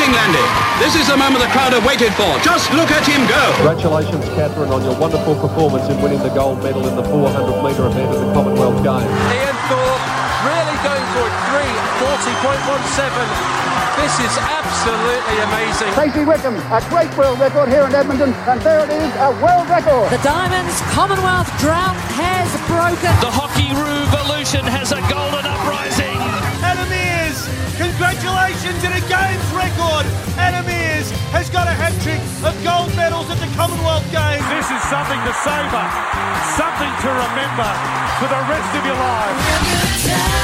landed. This is the moment the crowd have waited for. Just look at him go. Congratulations, Catherine, on your wonderful performance in winning the gold medal in the 400-metre event of the Commonwealth Games. Ian Thorpe really going for it. 3:40.17. This is absolutely amazing. Stacey Wickham, a great world record here in Edmonton, and there it is, a world record. The Diamonds Commonwealth drought has broken. The Hockey Revolution has a golden uprising. Anna Mears, congratulations in a games record. Anna Mears has got a hat-trick of gold medals at the Commonwealth Games. This is something to savour, something to remember for the rest of your life.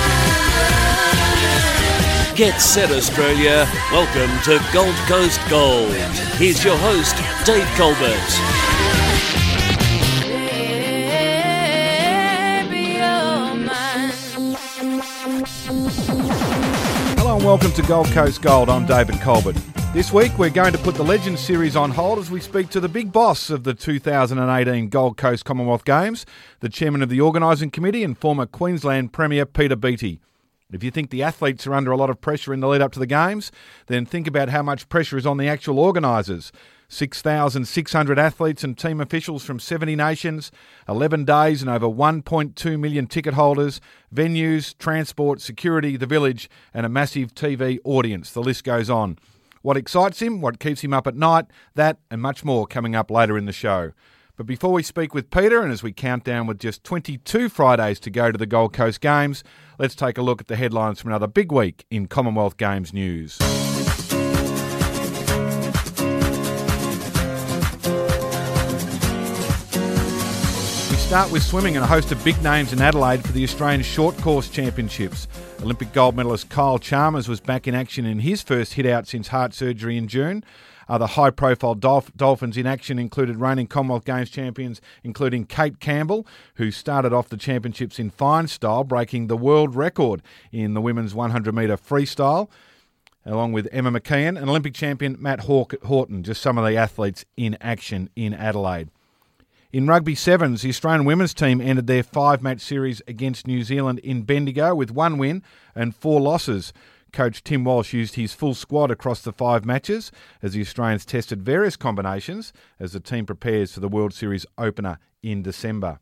Get set, Australia. Welcome to Gold Coast Gold. Here's your host, Dave Colbert. Hello and welcome to Gold Coast Gold. I'm David Colbert. This week we're going to put the Legends series on hold as we speak to the big boss of the 2018 Gold Coast Commonwealth Games, the chairman of the organising committee and former Queensland Premier Peter Beattie. If you think the athletes are under a lot of pressure in the lead up to the Games, then think about how much pressure is on the actual organisers. 6,600 athletes and team officials from 70 nations, 11 days and over 1.2 million ticket holders, venues, transport, security, the village and a massive TV audience. The list goes on. What excites him, what keeps him up at night, that and much more coming up later in the show. But before we speak with Peter and as we count down with just 22 Fridays to go to the Gold Coast Games, let's take a look at the headlines from another big week in Commonwealth Games news. We start with swimming and a host of big names in Adelaide for the Australian Short Course Championships. Olympic gold medalist Kyle Chalmers was back in action in his first hit out since heart surgery in June. Other high-profile dolphins in action included reigning Commonwealth Games champions, including Kate Campbell, who started off the championships in fine style, breaking the world record in the women's 100-metre freestyle, along with Emma McKeon, and Olympic champion Matt Horton, just some of the athletes in action in Adelaide. In rugby sevens, the Australian women's team ended their 5-match series against New Zealand in Bendigo with 1 win and 4 losses. Coach Tim Walsh used his full squad across the 5 matches as the Australians tested various combinations as the team prepares for the World Series opener in December.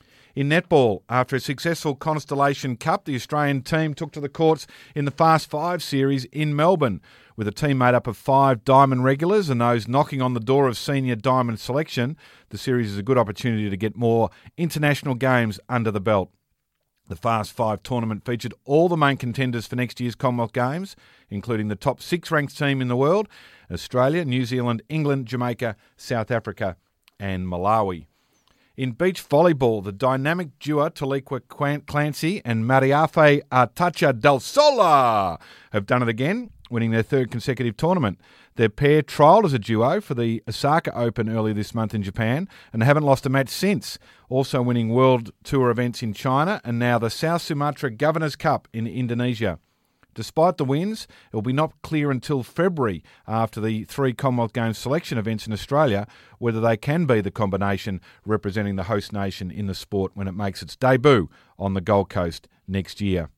In netball, after a successful Constellation Cup, the Australian team took to the courts in the Fast 5 series in Melbourne, with a team made up of 5 diamond regulars and those knocking on the door of senior diamond selection. The series is a good opportunity to get more international games under the belt. The Fast 5 tournament featured all the main contenders for next year's Commonwealth Games, including the top 6 ranked team in the world, Australia, New Zealand, England, Jamaica, South Africa and Malawi. In beach volleyball, the dynamic duo Taliqua Clancy and Mariafe Artacha del Sola have done it again, winning their 3rd consecutive tournament. Their pair trialled as a duo for the Osaka Open earlier this month in Japan and haven't lost a match since, also winning World Tour events in China and now the South Sumatra Governors Cup in Indonesia. Despite the wins, it will be not clear until February after the 3 Commonwealth Games selection events in Australia whether they can be the combination representing the host nation in the sport when it makes its debut on the Gold Coast next year.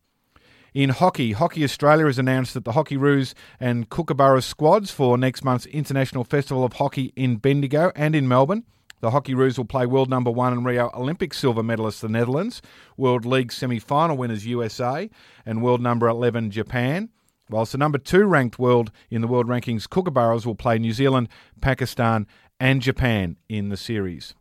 In hockey, Hockey Australia has announced that the Hockeyroos and Kookaburra squads for next month's International Festival of Hockey in Bendigo and in Melbourne. The Hockeyroos will play world number 1 and Rio Olympic silver medalists the Netherlands, World League semi-final winners USA and world number 11 Japan, whilst the number 2 ranked world in the world rankings Kookaburras will play New Zealand, Pakistan and Japan in the series.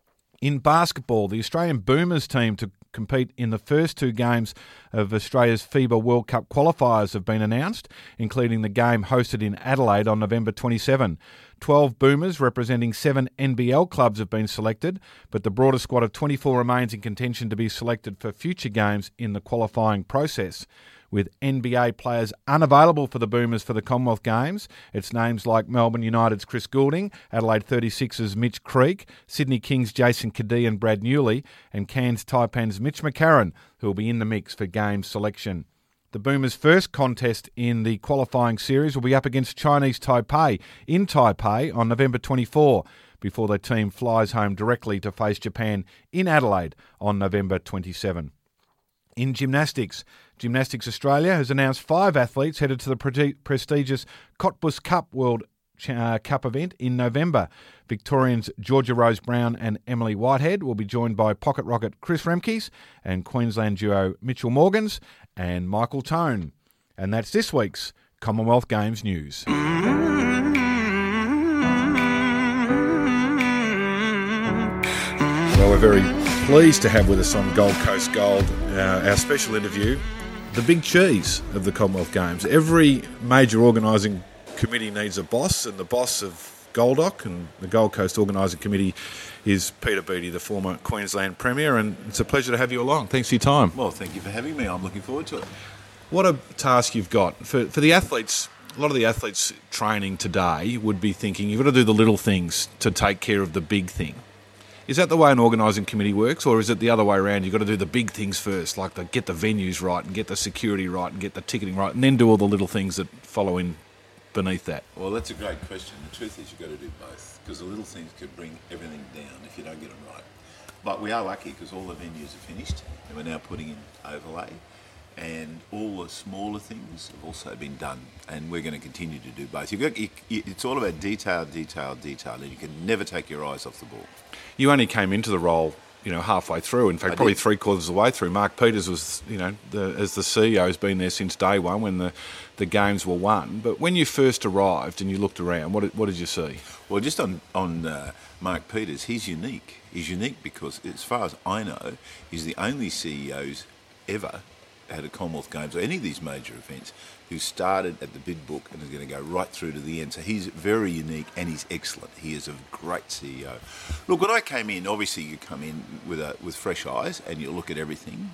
In basketball, the Australian Boomers team to compete in the first 2 games of Australia's FIBA World Cup qualifiers have been announced, including the game hosted in Adelaide on November 27. 12 Boomers representing 7 NBL clubs have been selected, but the broader squad of 24 remains in contention to be selected for future games in the qualifying process. With NBA players unavailable for the Boomers for the Commonwealth Games, it's names like Melbourne United's Chris Goulding, Adelaide 36's Mitch Creek, Sydney Kings' Jason Cadee and Brad Newley, and Cairns Taipan's Mitch McCarron, who will be in the mix for game selection. The Boomers' first contest in the qualifying series will be up against Chinese Taipei in Taipei on November 24, before the team flies home directly to face Japan in Adelaide on November 27. In gymnastics, Gymnastics Australia has announced 5 athletes headed to the prestigious Cottbus Cup World Cup event in November. Victorians Georgia Rose Brown and Emily Whitehead will be joined by pocket rocket Chris Remkes and Queensland duo Mitchell Morgans and Michael Tone. And that's this week's Commonwealth Games news. Well, we're very pleased to have with us on Gold Coast Gold our special interview, the big cheese of the Commonwealth Games. Every major organising committee needs a boss, and the boss of Goldoc and the Gold Coast Organising Committee is Peter Beattie, the former Queensland Premier, and it's a pleasure to have you along. Thanks for your time. Well, thank you for having me. I'm looking forward to it. What a task you've got. For the athletes, a lot of the athletes training today would be thinking, you've got to do the little things to take care of the big thing. Is that the way an organising committee works, or is it the other way around? You've got to do the big things first, like get the venues right and get the security right and get the ticketing right, and then do all the little things that follow in beneath that? Well, that's a great question. The truth is you've got to do both, because the little things could bring everything down if you don't get them right. But we are lucky because all the venues are finished and we're now putting in overlay, and all the smaller things have also been done, and we're going to continue to do both. It's all about detail, and you can never take your eyes off the ball. You only came into the role, halfway through. In fact, probably 3/4 of the way through. Mark Peters was, as the CEO, has been there since day one when the games were won. But when you first arrived and you looked around, what did you see? Well, just on Mark Peters, he's unique. He's unique because, as far as I know, he's the only CEO who's ever had a Commonwealth Games or any of these major events who started at the bid book and is going to go right through to the end. So he's very unique and he's excellent. He is a great CEO. Look, when I came in, obviously you come in with fresh eyes and you look at everything.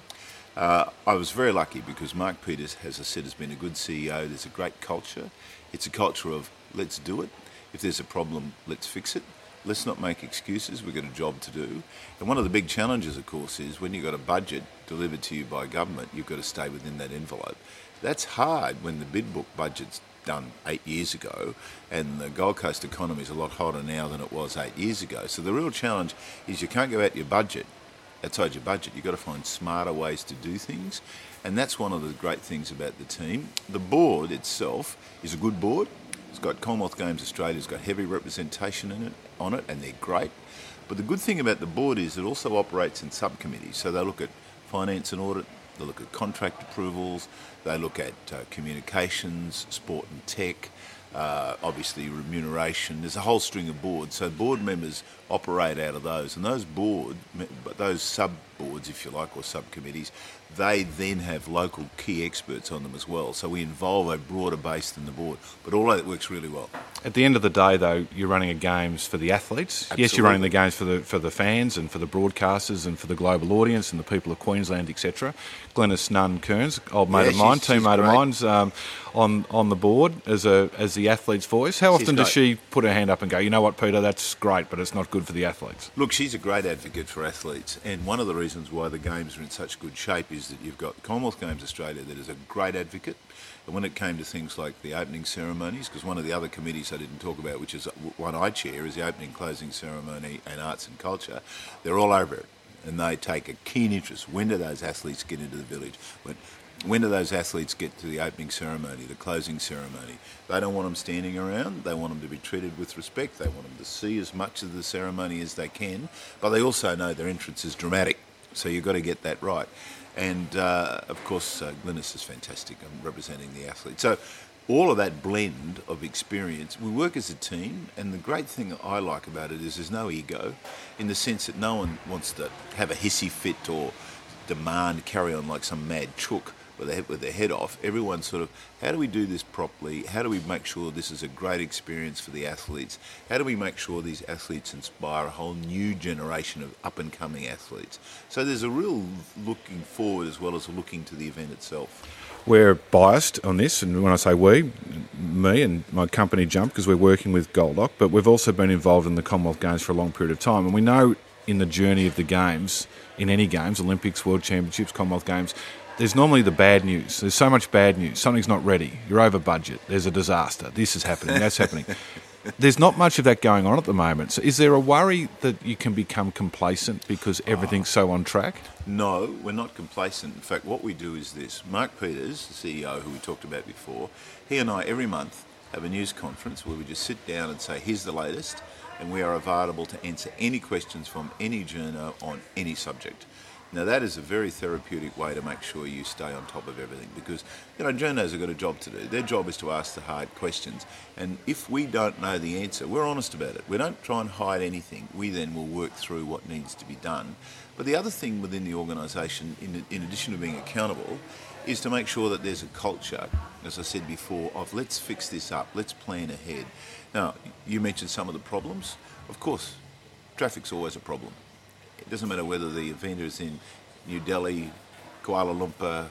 I was very lucky because Mark Peters, as I said, has been a good CEO. There's a great culture. It's a culture of let's do it. If there's a problem, let's fix it. Let's not make excuses. We've got a job to do. And one of the big challenges, of course, is when you've got a budget delivered to you by government, you've got to stay within that envelope. That's hard when the bid book budget's done 8 years ago, and the Gold Coast economy is a lot hotter now than it was 8 years ago. So the real challenge is you can't go out your budget. Outside your budget, you've got to find smarter ways to do things. And that's one of the great things about the team. The board itself is a good board. It's got Commonwealth Games Australia, it's got heavy representation on it, and they're great. But the good thing about the board is it also operates in subcommittees. So they look at finance and audit, they look at contract approvals, they look at communications, sport and tech, obviously remuneration. There's a whole string of boards. So board members operate out of those. And those sub-boards, if you like, or subcommittees, they then have local key experts on them as well. So we involve a broader base than the board. But all that works really well. At the end of the day, though, you're running a games for the athletes. Absolutely. Yes, you're running the games for the fans and for the broadcasters and for the global audience and the people of Queensland, etc. Glenys Nunn-Kearns, old mate of mine, teammate of mine's on the board as the athlete's voice. How often does she put her hand up and go, you know what, Peter, that's great, but it's not good for the athletes? Look, she's a great advocate for athletes, and one of the reasons why the games are in such good shape is that you've got Commonwealth Games Australia that is a great advocate. And when it came to things like the opening ceremonies, because one of the other committees I didn't talk about, which is one I chair, is the opening closing ceremony and arts and culture, they're all over it. And they take a keen interest. When do those athletes get into the village? When do those athletes get to the opening ceremony, the closing ceremony? They don't want them standing around. They want them to be treated with respect. They want them to see as much of the ceremony as they can. But they also know their entrance is dramatic. So you've got to get that right. And, of course, Glenys is fantastic on representing the athletes. So all of that blend of experience, we work as a team, and the great thing I like about it is there's no ego, in the sense that no one wants to have a hissy fit or demand, carry on like some mad chook with their head off. Everyone's sort of, how do we do this properly? How do we make sure this is a great experience for the athletes? How do we make sure these athletes inspire a whole new generation of up-and-coming athletes? So there's a real looking forward as well as looking to the event itself. We're biased on this, and when I say we, me and my company Jump, because we're working with Goldoc, but we've also been involved in the Commonwealth Games for a long period of time, and we know in the journey of the games, in any games, Olympics, World Championships, Commonwealth Games, there's normally the bad news. There's so much bad news. Something's not ready. You're over budget. There's a disaster. This is happening. That's happening. there's not much of that going on at the moment. So is there a worry that you can become complacent because everything's so on track? No, we're not complacent. In fact, what we do is this. Mark Peters, the CEO who we talked about before, he and I every month have a news conference where we just sit down and say, here's the latest, and we are available to answer any questions from any journo on any subject. Now, that is a very therapeutic way to make sure you stay on top of everything because, journos have got a job to do. Their job is to ask the hard questions. And if we don't know the answer, we're honest about it. We don't try and hide anything. We then will work through what needs to be done. But the other thing within the organisation, in addition to being accountable, is to make sure that there's a culture, as I said before, of let's fix this up, let's plan ahead. Now, you mentioned some of the problems. Of course, traffic's always a problem. It doesn't matter whether the event is in New Delhi, Kuala Lumpur,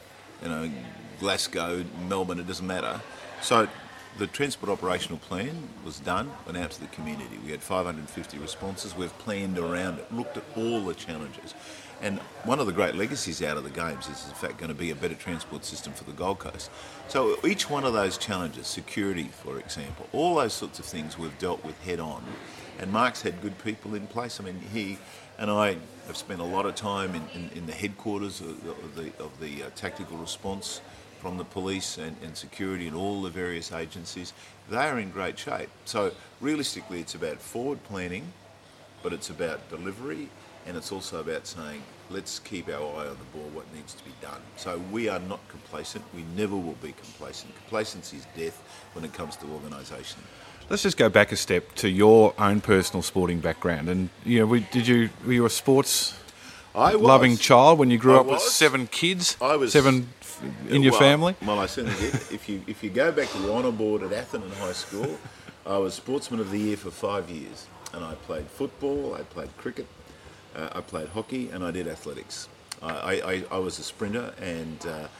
Glasgow, Melbourne, it doesn't matter. So the Transport Operational Plan was done, went out to the community. We had 550 responses. We've planned around it, looked at all the challenges. And one of the great legacies out of the Games is in fact going to be a better transport system for the Gold Coast. So each one of those challenges, security for example, all those sorts of things we've dealt with head on. And Mark's had good people in place. I mean, he and I have spent a lot of time in the headquarters of the tactical response from the police and security and all the various agencies. They are in great shape. So realistically, it's about forward planning, but it's about delivery, and it's also about saying, let's keep our eye on the ball, what needs to be done. So we are not complacent. We never will be complacent. Complacency is death when it comes to organisation. Let's just go back a step to your own personal sporting background. And were you a sports loving child when you grew up with 7 kids? I was 7 in your family. Well, I certainly did. If you go back to the honour board at Atherton High School, I was Sportsman of the Year for 5 years, and I played football, I played cricket, I played hockey, and I did athletics. I was a sprinter and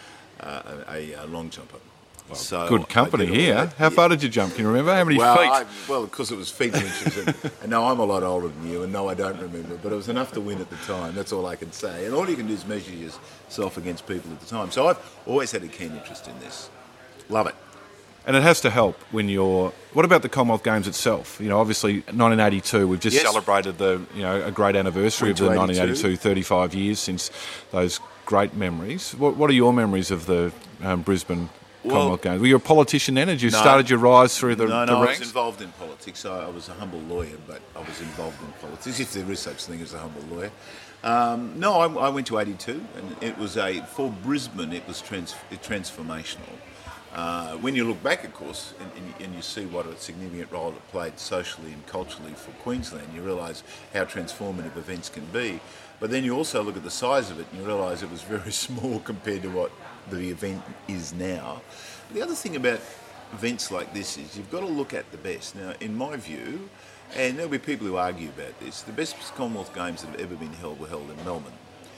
a long jumper. Well, so good company here. How far did you jump? Can you remember? How many feet? Because it was feet and inches. And now I'm a lot older than you, and no, I don't remember. But it was enough to win at the time. That's all I can say. And all you can do is measure yourself against people at the time. So I've always had a keen interest in this. Love it. And it has to help when you're... What about the Commonwealth Games itself? Obviously, 1982, we've just celebrated a great anniversary of the 1982, 35 years since those great memories. What are your memories of the Brisbane Commonwealth Games? Were you a politician then? Had you started your rise through the ranks? No, I was involved in politics. I was a humble lawyer, but I was involved in politics, if there is such thing as a humble lawyer. I went to 82, and it was for Brisbane, it was transformational. When you look back, of course, and you see what a significant role it played socially and culturally for Queensland, you realise how transformative events can be. But then you also look at the size of it and you realise it was very small compared to what the event is now. The other thing about events like this is you've got to look at the best. Now, in my view, and there'll be people who argue about this, the best Commonwealth Games that have ever been held were held in Melbourne.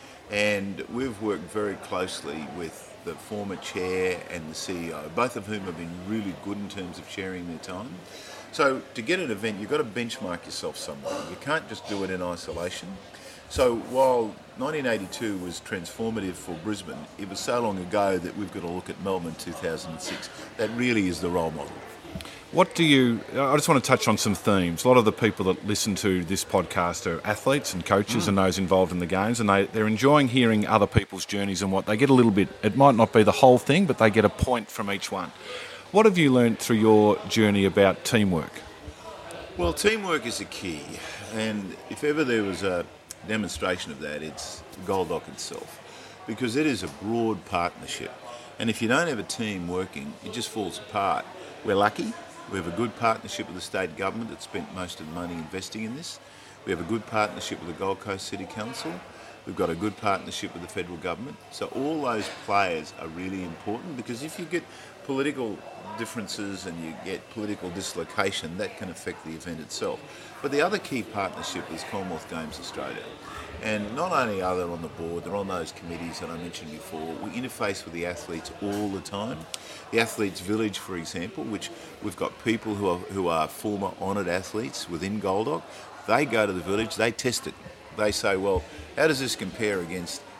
And we've worked very closely with the former chair and the CEO, both of whom have been really good in terms of sharing their time. So to get an event, you've got to benchmark yourself somewhere. You can't just do it in isolation. So while 1982 was transformative for Brisbane, it was so long ago that we've got to look at Melbourne 2006. That really is the role model. I just want to touch on some themes. A lot of the people that listen to this podcast are athletes and coaches and those involved in the games, and they're enjoying hearing other people's journeys and what they get a little bit. It might not be the whole thing, but they get a point from each one. What have you learnt through your journey about teamwork? Well, teamwork is a key, and if ever there was a demonstration of that, it's Gold Dock itself, because it is a broad partnership, and if you don't have a team working, it just falls apart. We're lucky. We have a good partnership with the state government that spent most of the money investing in this. We have a good partnership with the Gold Coast City Council. We've got a good partnership with the federal government. So all those players are really important, because if you get political differences and you get political dislocation, that can affect the event itself. But the other key partnership is Commonwealth Games Australia. And not only are they on the board, they're on those committees that I mentioned before. We interface with the athletes all the time. The Athletes Village, for example, which we've got people who are former honoured athletes within Gold Dock. They go to the village, they test it. They say, well, how does this compare against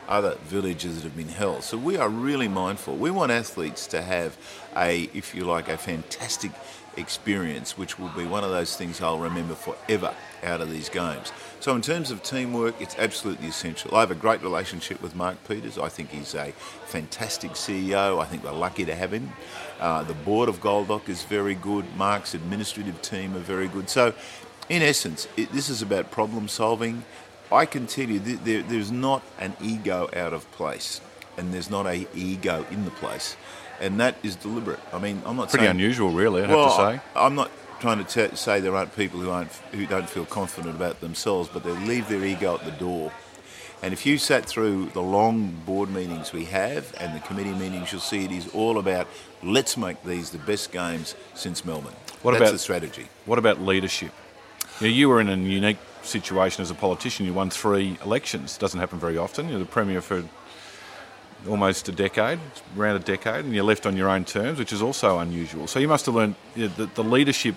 other villages that have been held. So we are really mindful. We want athletes to have a fantastic experience, which will be one of those things I'll remember forever out of these games. So in terms of teamwork, it's absolutely essential. I have a great relationship with Mark Peters. I think he's a fantastic CEO. I think we're lucky to have him. The board of Goldock is very good. Mark's administrative team are very good. So in essence, this is about problem solving. I can tell you there's not an ego out of place, and there's not an ego in the place, and that is deliberate. I mean, I'm not pretty saying, unusual, really. I have to say. I'm not trying to say there aren't people who don't feel confident about themselves, but they leave their ego at the door. And if you sat through the long board meetings we have and the committee meetings, you'll see it is all about let's make these the best games since Melbourne. That's the strategy. What about leadership? You were in a unique situation as a politician. You won 3 elections. Doesn't happen very often. You're the Premier for almost around a decade, and you left on your own terms, which is also unusual. So you must have learned the leadership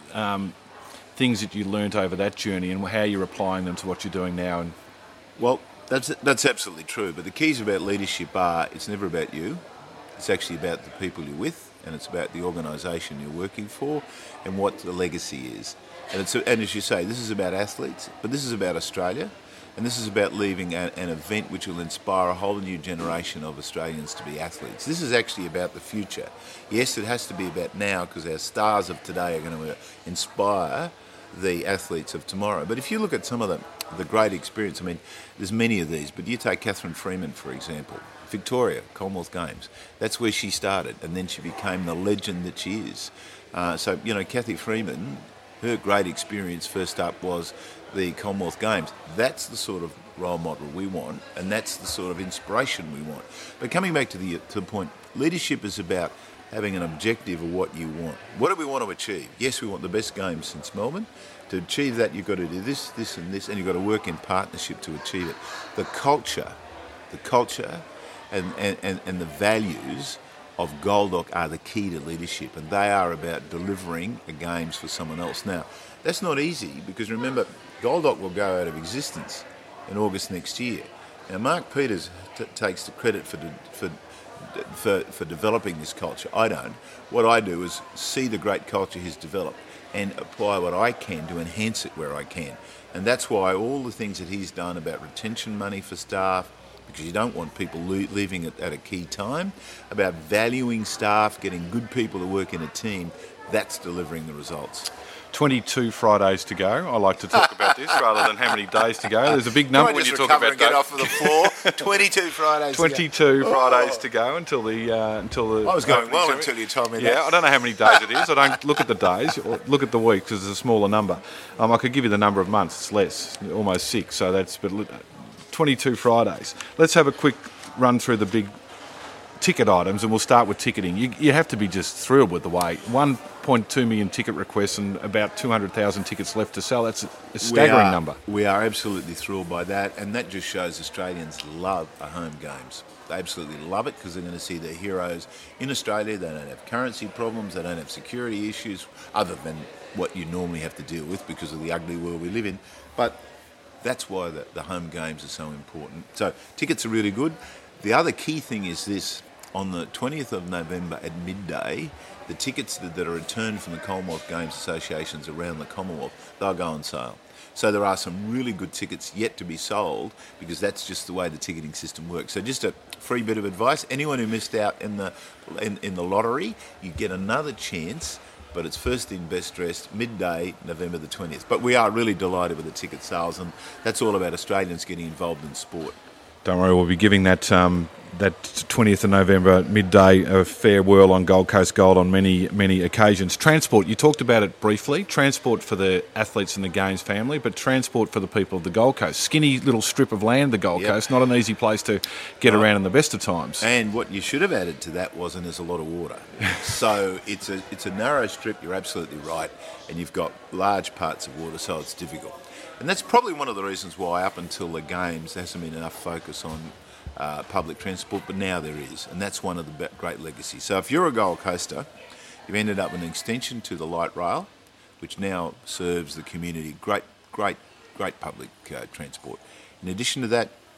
things that you learnt over that journey and how you're applying them to what you're doing now. And well, that's absolutely true. But the keys about leadership are it's never about you. It's actually about the people you're with, and it's about the organisation you're working for and what the legacy is. And as you say, this is about athletes, but this is about Australia, and this is about leaving an event which will inspire a whole new generation of Australians to be athletes. This is actually about the future. Yes, it has to be about now because our stars of today are going to inspire the athletes of tomorrow. But if you look at some of the great experience, I mean, there's many of these, but you take Catherine Freeman, for example. Victoria, Commonwealth Games. That's where she started, and then she became the legend that she is. So, Cathy Freeman, her great experience first up was the Commonwealth Games. That's the sort of role model we want, and that's the sort of inspiration we want. But coming back to the point, leadership is about having an objective of what you want. What do we want to achieve? Yes, we want the best games since Melbourne. To achieve that, you've got to do this, this and this, and you've got to work in partnership to achieve it. The culture and the values of Goldock are the key to leadership, and they are about delivering the games for someone else. Now, that's not easy because remember, Goldock will go out of existence in August next year. Now, Mark Peters takes the credit for developing this culture. I don't. What I do is see the great culture he's developed and apply what I can to enhance it where I can. And that's why all the things that he's done about retention money for staff, because you don't want people leaving at a key time, about valuing staff, getting good people to work in a team, that's delivering the results. 22 Fridays to go. I like to talk about this rather than how many days to go. There's a big number when you talk about and get off of the floor. 22 Fridays. 22 Fridays to go until the. I was going well until you told me that. Yeah, I don't know how many days it is. I don't look at the days or look at the weeks because it's a smaller number. I could give you the number of months. It's less, almost 6. So that's 22 Fridays. Let's have a quick run through the big ticket items, and we'll start with ticketing. You have to be just thrilled with the way 1.2 million ticket requests and about 200,000 tickets left to sell. That's a staggering number. We are absolutely thrilled by that, and that just shows Australians love our home games. They absolutely love it because they're going to see their heroes in Australia. They don't have currency problems, they don't have security issues other than what you normally have to deal with because of the ugly world we live in. But that's why the home games are so important. So tickets are really good. The other key thing is this. On the 20th of November at midday, the tickets that are returned from the Commonwealth Games associations around the Commonwealth, they'll go on sale. So there are some really good tickets yet to be sold because that's just the way the ticketing system works. So just a free bit of advice, anyone who missed out in the lottery, you get another chance, but it's first in, best dressed, midday, November the 20th. But we are really delighted with the ticket sales, and that's all about Australians getting involved in sport. Don't worry, we'll be giving that 20th of November at midday a fair whirl on Gold Coast Gold on many, many occasions. Transport, you talked about it briefly. Transport for the athletes in the Games family, but transport for the people of the Gold Coast. Skinny little strip of land, the Gold Coast, not an easy place to get around in the best of times. And what you should have added to that there's a lot of water. So it's a narrow strip, you're absolutely right, and you've got large parts of water, so it's difficult. And that's probably one of the reasons why up until the Games there hasn't been enough focus on public transport, but now there is, and that's one of the great legacies. So if you're a Gold Coaster, you've ended up with an extension to the light rail, which now serves the community. Great public transport. In addition to that,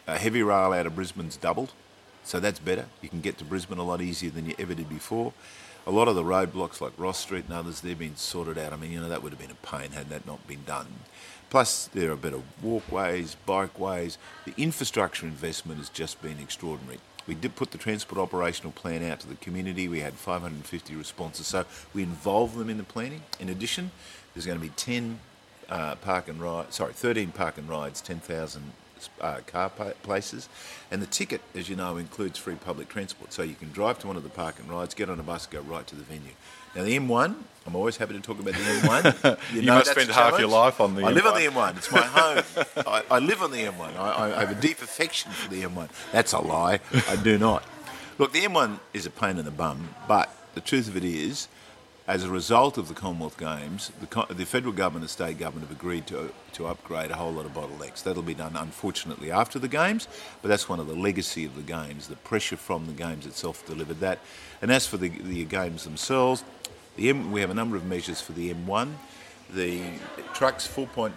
Heavy rail out of Brisbane's doubled, so that's better. You can get to Brisbane a lot easier than you ever did before. A lot of the roadblocks like Ross Street and others, they've been sorted out. I mean, that would have been a pain had that not been done. Plus, there are better walkways, bikeways. The infrastructure investment has just been extraordinary. We did put the transport operational plan out to the community. We had 550 responses, so we involved them in the planning. In addition, there's going to be 13 park and rides, 10,000 car places, and the ticket, as you know, includes free public transport, so you can drive to one of the park and rides, get on a bus, go right to the venue. Now the M1, I'm always happy to talk about the M1. You must spend half your life on the M1. I live on the M1. It's my home. I live on the M1. I have a deep affection for the M1. That's a lie. I do not. Look, the M1 is a pain in the bum, but the truth of it is, as a result of the Commonwealth Games, the federal government and state government have agreed to upgrade a whole lot of bottlenecks. That'll be done, unfortunately, after the Games, but that's one of the legacy of the Games. The pressure from the Games itself delivered that. And as for the Games themselves, we have a number of measures for the M1. The trucks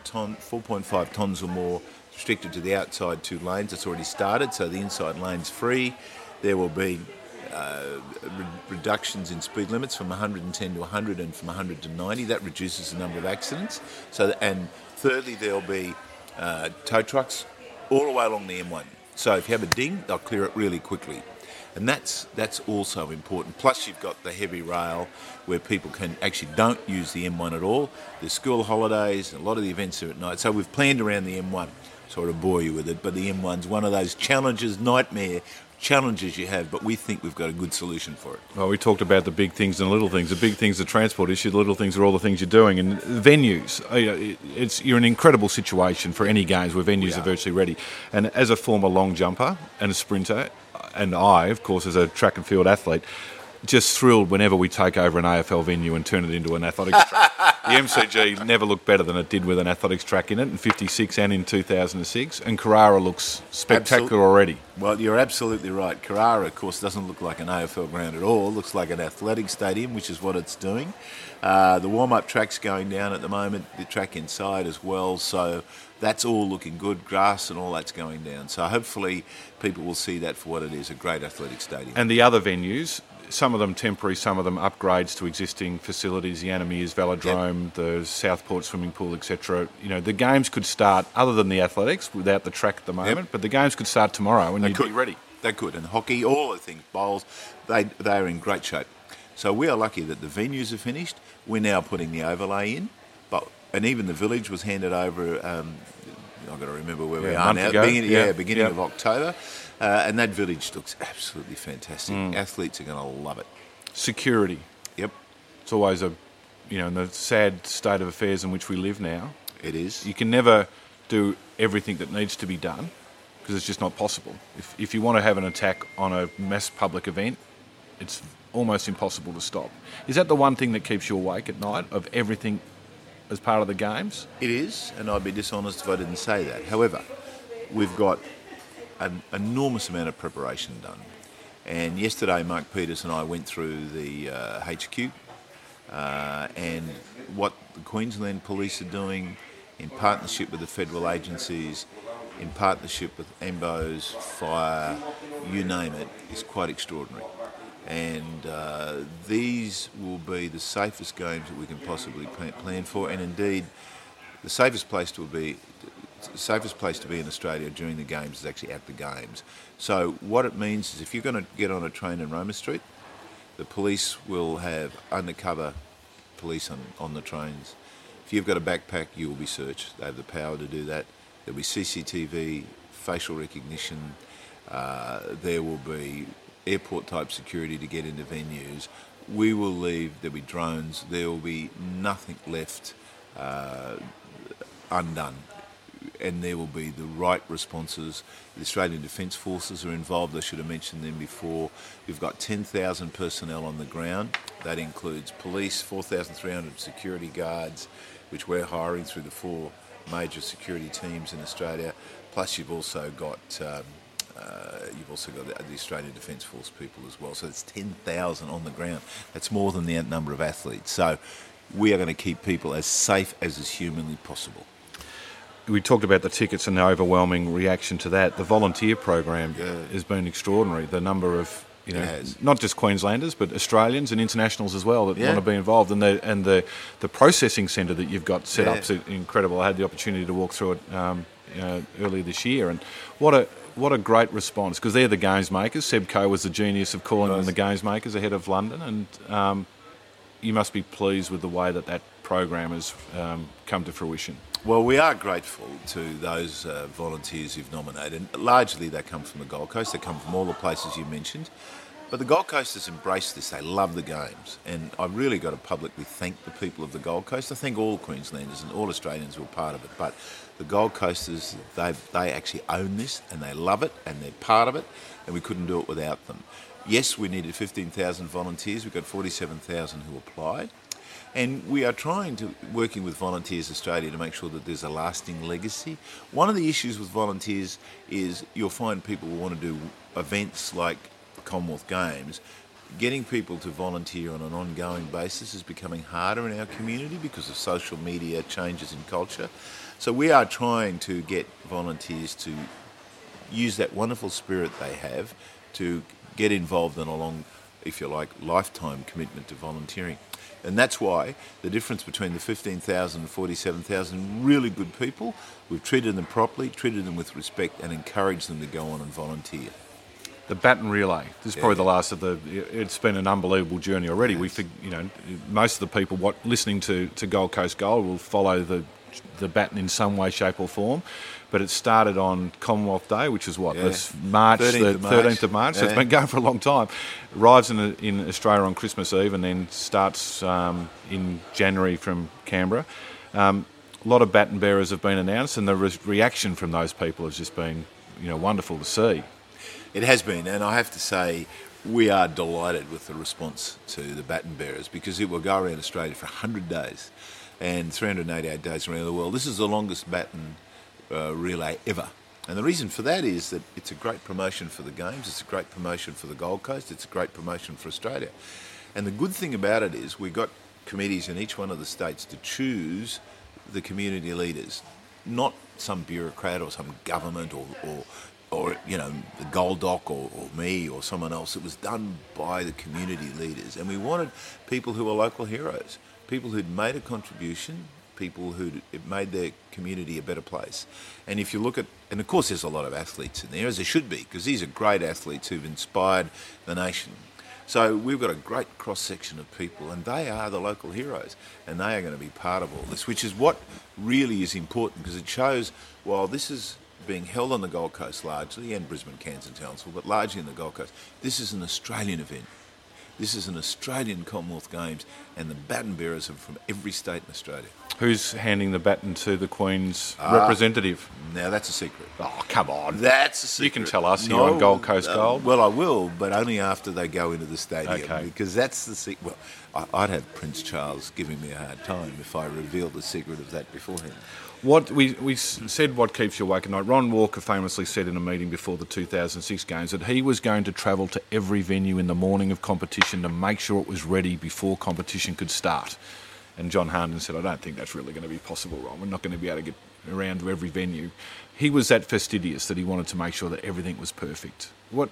4.5 tonnes or more restricted to the outside 2 lanes. It's already started, so the inside lane's free. There will be reductions in speed limits from 110 to 100 and from 100 to 90. That reduces the number of accidents. And thirdly, there'll be tow trucks all the way along the M1. So if you have a ding, they'll clear it really quickly. And that's also important. Plus you've got the heavy rail where people don't use the M1 at all. There's school holidays, and a lot of the events are at night. So we've planned around the M1. Sorry to bore you with it, but the M1's one of those challenges you have, but we think we've got a good solution for it. Well, we talked about the big things and the little things. The big things are transport issue, the little things are all the things you're doing. And venues, you're in an incredible situation for any games where venues are virtually ready. And as a former long jumper and a sprinter, and I, of course, as a track and field athlete, just thrilled whenever we take over an AFL venue and turn it into an athletics track. The MCG never looked better than it did with an athletics track in it in 56 and in 2006, and Carrara looks spectacular already. Well, you're absolutely right. Carrara, of course, doesn't look like an AFL ground at all. It looks like an athletic stadium, which is what it's doing. The warm-up track's going down at the moment, the track inside as well, so that's all looking good. Grass and all that's going down. So hopefully people will see that for what it is, a great athletic stadium. And the other venues, some of them temporary, some of them upgrades to existing facilities, the Animeers Velodrome, the Southport swimming pool, etc. The games could start, other than the athletics, without the track at the moment, but the games could start tomorrow and you'd be ready. They could, and hockey, all the things, bowls, they are in great shape. So we are lucky that the venues are finished. We're now putting the overlay in, and even the village was handed over, I've got to remember where we are now, beginning of October. And that village looks absolutely fantastic. Athletes are going to love it. Security. Yep. It's always in the sad state of affairs in which we live now. It is. You can never do everything that needs to be done because it's just not possible. If you want to have an attack on a mass public event, it's almost impossible to stop. Is that the one thing that keeps you awake at night, of everything as part of the games? It is, and I'd be dishonest if I didn't say that. However, we've got an enormous amount of preparation done. And yesterday, Mark Peters and I went through the HQ and what the Queensland Police are doing in partnership with the federal agencies, in partnership with AMBOs, Fire, you name it, is quite extraordinary. And these will be the safest games that we can possibly plan for, and indeed the safest place to be in Australia during the games is actually at the games. So what it means is if you're going to get on a train in Roma Street, the police will have undercover police on the trains. If you've got a backpack, you will be searched. They have the power to do that. There'll be CCTV, facial recognition. There will be airport-type security to get into venues. We will leave. There'll be drones. There will be nothing left undone. And there will be the right responses. The Australian Defence Forces are involved. I should have mentioned them before. We've got 10,000 personnel on the ground. That includes police, 4,300 security guards, which we're hiring through the 4 major security teams in Australia. Plus, you've also got the Australian Defence Force people as well. So it's 10,000 on the ground. That's more than the number of athletes. So we are going to keep people as safe as is humanly possible. we talked about the tickets and the overwhelming reaction to that. The volunteer program has been extraordinary. The number of not just Queenslanders but Australians and internationals as well that want to be involved, and the processing centre that you've got set up is incredible. I had the opportunity to walk through it earlier this year, and what a great response, because they're the games makers. Seb Coe was the genius of calling them the games makers ahead of London, and you must be pleased with the way that program has come to fruition. Well, we are grateful to those volunteers you've nominated. Largely they come from the Gold Coast, they come from all the places you mentioned. But the Gold Coasters embrace this, they love the games. And I've really got to publicly thank the people of the Gold Coast. I thank all Queenslanders and all Australians who are part of it. But the Gold Coasters, they actually own this and they love it and they're part of it, and we couldn't do it without them. Yes, we needed 15,000 volunteers. We've got 47,000 who applied. And we are working with Volunteers Australia to make sure that there's a lasting legacy. One of the issues with volunteers is you'll find people who want to do events like the Commonwealth Games. Getting people to volunteer on an ongoing basis is becoming harder in our community because of social media changes in culture. So we are trying to get volunteers to use that wonderful spirit they have to get involved in a long, if you like, lifetime commitment to volunteering. And that's why the difference between the 15,000 and 47,000 really good people, we've treated them properly, treated them with respect, and encouraged them to go on and volunteer. The baton relay. This is probably the last of the. It's been an unbelievable journey already. Yes. Most of the people listening to Gold Coast Gold will follow the baton in some way, shape, or form. But it started on Commonwealth Day, which is this March, 13th of March. So it's been going for a long time. Arrives in Australia on Christmas Eve and then starts in January from Canberra. A lot of baton bearers have been announced, and the reaction from those people has just been, wonderful to see. It has been, and I have to say, we are delighted with the response to the baton bearers, because it will go around Australia for 100 days and 388 days around the world. This is the longest baton relay ever. And the reason for that is that it's a great promotion for the Games, it's a great promotion for the Gold Coast, it's a great promotion for Australia. And the good thing about it is we've got committees in each one of the states to choose the community leaders, not some bureaucrat or some government or the Gold Doc or me or someone else. It was done by the community leaders, and we wanted people who were local heroes, people who'd made a contribution, people who made their community a better place. And if you look at, and of course there's a lot of athletes in there, as there should be, because these are great athletes who've inspired the nation. So we've got a great cross-section of people, and they are the local heroes, and they are going to be part of all this, which is what really is important, because it shows, while this is being held on the Gold Coast largely, and Brisbane, Cairns and Townsville, but largely in the Gold Coast, this is an Australian event. This is an Australian Commonwealth Games, and the baton bearers are from every state in Australia. Who's handing the baton to the Queen's representative? Now, that's a secret. Oh, come on. That's a secret. You can tell us here on Gold Coast Gold. Well, I will, but only after they go into the stadium. Okay. Because that's the secret. Well, I'd have Prince Charles giving me a hard time if I revealed the secret of that beforehand. What we said, what keeps you awake at night? Ron Walker famously said in a meeting before the 2006 Games that he was going to travel to every venue in the morning of competition to make sure it was ready before competition could start. And John Harnden said, I don't think that's really going to be possible, Ron. We're not going to be able to get around to every venue. He was that fastidious that he wanted to make sure that everything was perfect. What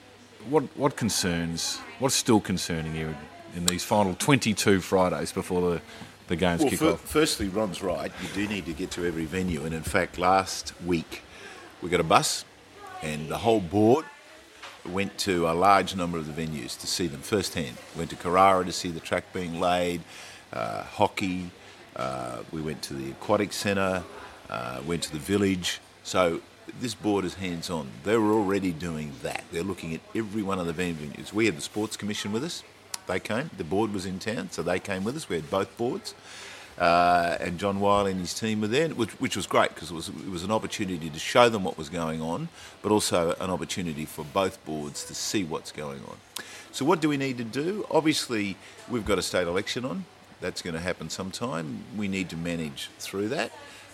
concerns, what's still concerning you in these final 22 Fridays before the games kick off? Firstly, Ron's right. You do need to get to every venue. And in fact, last week we got a bus and the whole board went to a large number of the venues to see them firsthand. Went to Carrara to see the track being laid, hockey. We went to the aquatic centre, went to the village. So this board is hands-on. They were already doing that. They're looking at every one of the venues. We had the Sports Commission with us. They came. The board was in town, so they came with us. We had both boards. And John Wiley and his team were there, which was great because it was an opportunity to show them what was going on, but also an opportunity for both boards to see what's going on. So what do we need to do? Obviously, we've got a state election on. That's going to happen sometime. We need to manage through that.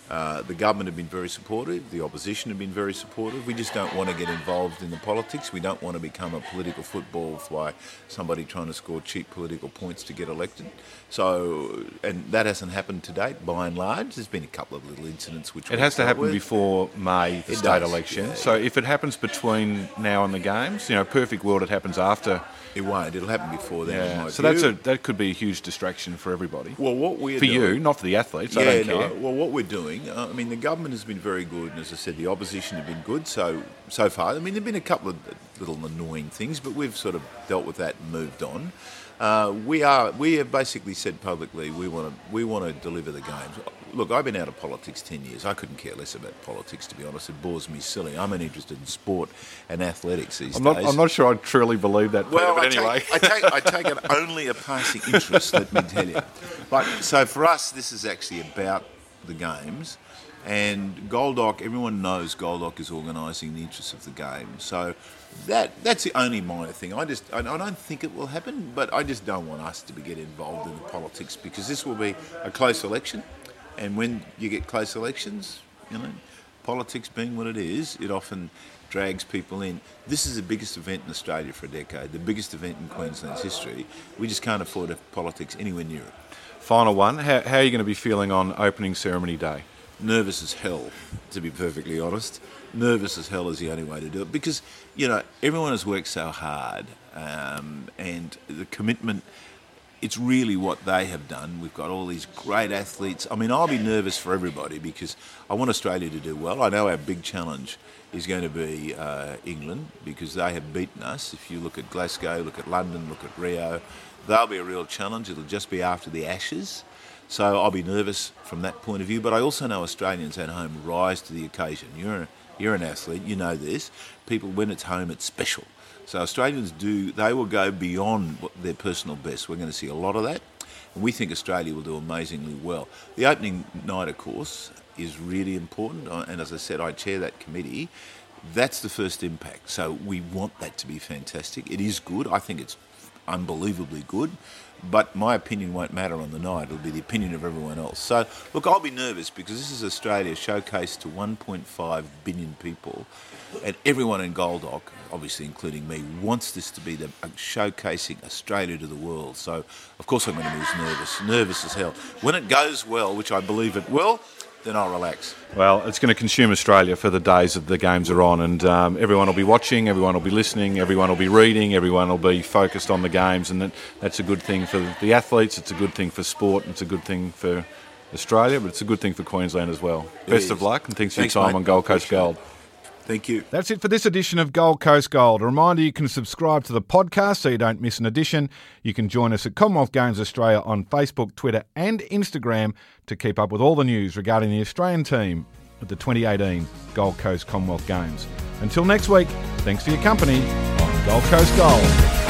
The government have been very supportive. The opposition have been very supportive. We just don't want to get involved in the politics. We don't want to become a political football by somebody trying to score cheap political points to get elected. So, and that hasn't happened to date, by and large. There's been a couple of little incidents which it has to happen before May, the state election. Yeah, so if it happens between now and the games, perfect world, it happens after. It won't. It'll happen before then. Yeah. So that could be a huge distraction for everybody. Well, what we're for doing, you, not for the athletes. Yeah, I don't care. Well, what we're doing, the government has been very good, and as I said, the opposition have been good so far. There've been a couple of little annoying things, but we've sort of dealt with that and moved on. We have basically said publicly we want to deliver the games. Look, I've been out of politics 10 years. I couldn't care less about politics, to be honest. It bores me silly. I'm interested in sport and athletics these days. I'm not sure I truly believe that, Peter, but anyway. I take it only a passing interest, let me tell you. But so for us, this is actually about the games. And Goldock, everyone knows Goldock is organising the interests of the game. So that's the only minor thing. I don't think it will happen, but I just don't want us to get involved in the politics, because this will be a close election. And when you get close elections, politics being what it is, it often drags people in. This is the biggest event in Australia for a decade, the biggest event in Queensland's history. We just can't afford politics anywhere near it. Final one, how are you going to be feeling on opening ceremony day? Nervous as hell, to be perfectly honest. Nervous as hell is the only way to do it, because, everyone has worked so hard, and the commitment, it's really what they have done. We've got all these great athletes. I'll be nervous for everybody because I want Australia to do well. I know our big challenge is going to be England, because they have beaten us. If you look at Glasgow, look at London, look at Rio, they'll be a real challenge. It'll just be after the Ashes. So I'll be nervous from that point of view. But I also know Australians at home rise to the occasion. You're an athlete, you know this. People, when it's home, it's special. So Australians they will go beyond their personal best. We're going to see a lot of that. And we think Australia will do amazingly well. The opening night, of course, is really important. And as I said, I chair that committee. That's the first impact. So we want that to be fantastic. It is good. I think it's unbelievably good. But my opinion won't matter on the night. It'll be the opinion of everyone else. So, look, I'll be nervous because this is Australia showcased to 1.5 billion people. And everyone in Goldock, obviously including me, wants this to be showcasing Australia to the world. So, of course, I'm going to be nervous as hell. When it goes well, which I believe it will, then I'll relax. Well, it's going to consume Australia for the days that the games are on, and everyone will be watching, everyone will be listening, everyone will be reading, everyone will be focused on the games, and that's a good thing for the athletes, it's a good thing for sport, it's a good thing for Australia, but it's a good thing for Queensland as well. Best of luck, and thanks for your time on Gold Coast Gold. Thank you. That's it for this edition of Gold Coast Gold. A reminder, you can subscribe to the podcast so you don't miss an edition. You can join us at Commonwealth Games Australia on Facebook, Twitter and Instagram to keep up with all the news regarding the Australian team at the 2018 Gold Coast Commonwealth Games. Until next week, thanks for your company on Gold Coast Gold.